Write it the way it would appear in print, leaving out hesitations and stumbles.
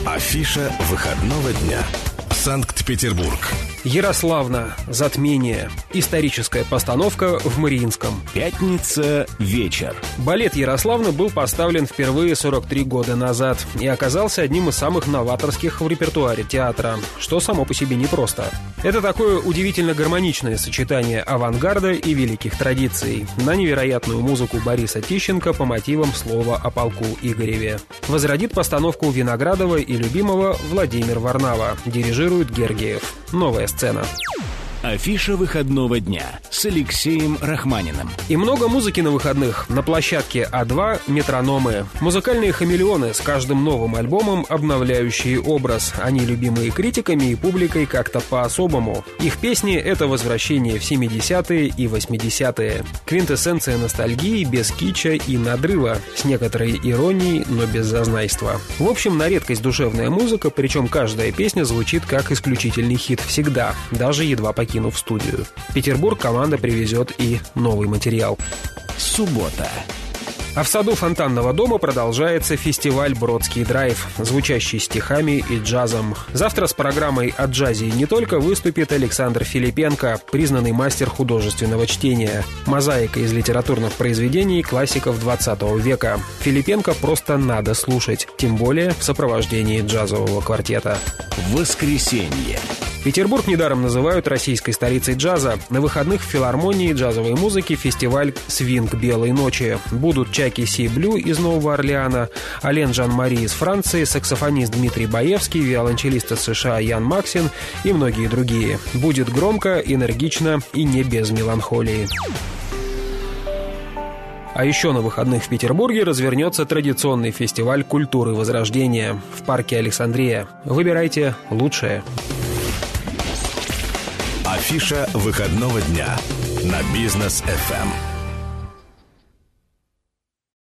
Афиша выходного дня. Санкт-Петербург. Ярославна. Затмение. Историческая постановка в Мариинском. Пятница. Вечер. Балет «Ярославна» был поставлен впервые 43 года назад и оказался одним из самых новаторских в репертуаре театра, что само по себе непросто. Это такое удивительно гармоничное сочетание авангарда и великих традиций на невероятную музыку Бориса Тищенко по мотивам слова о полку Игореве. Возродит постановку Виноградова и любимого Владимир Варнава. Дирижирует Гергиев. Новая сцена. Афиша выходного дня с Алексеем Рахманиным. И много музыки на выходных. На площадке А2 метрономы. Музыкальные хамелеоны с каждым новым альбомом, обновляющие образ. Они любимые критиками и публикой как-то по-особому. Их песни — это возвращение в 70-е и 80-е. Квинтэссенция ностальгии без кича и надрыва. С некоторой иронией, но без зазнайства. В общем, на редкость душевная музыка, причем каждая песня звучит как исключительный хит всегда, даже едва покинув студию. В Петербург команда привезет и новый материал. Суббота. А в саду Фонтанного дома продолжается фестиваль «Бродский драйв», звучащий стихами и джазом. Завтра с программой о джазе не только выступит Александр Филипенко, признанный мастер художественного чтения. Мозаика из литературных произведений классиков 20 века. Филипенко просто надо слушать, тем более в сопровождении джазового квартета. Воскресенье. Петербург недаром называют российской столицей джаза. На выходных в филармонии джазовой музыки фестиваль «Свинг белой ночи». Будут Чаки Си Блю из Нового Орлеана, Ален Жан-Мари из Франции, саксофонист Дмитрий Баевский, виолончелист из США Ян Максин и многие другие. Будет громко, энергично и не без меланхолии. А еще на выходных в Петербурге развернется традиционный фестиваль культуры Возрождения в парке Александрия. Выбирайте лучшее. Афиша выходного дня на Бизнес FM.